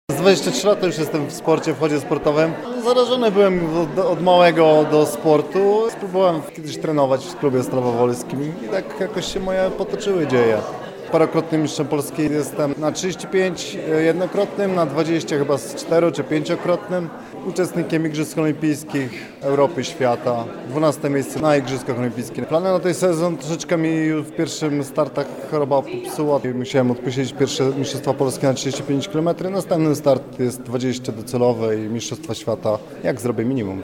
Z 23 lat już jestem w sporcie, w chodzie sportowym. Zarażony byłem od małego do sportu. Spróbowałem kiedyś trenować w klubie Stalowo-Wolskim i tak jakoś się moje potoczyły dzieje. Parokrotnym mistrzem Polski jestem na 35 jednokrotnym, na 20 chyba z 4 czy 5-krotnym. Uczestnikiem Igrzysk Olimpijskich Europy, świata. 12 miejsce na Igrzyskach Olimpijskich. Plany na ten sezon troszeczkę mi w pierwszym startach choroba popsuła. Musiałem odpuścić pierwsze Mistrzostwa Polskie na 35 km. Następny start jest 20 docelowe i Mistrzostwa Świata, jak zrobię minimum.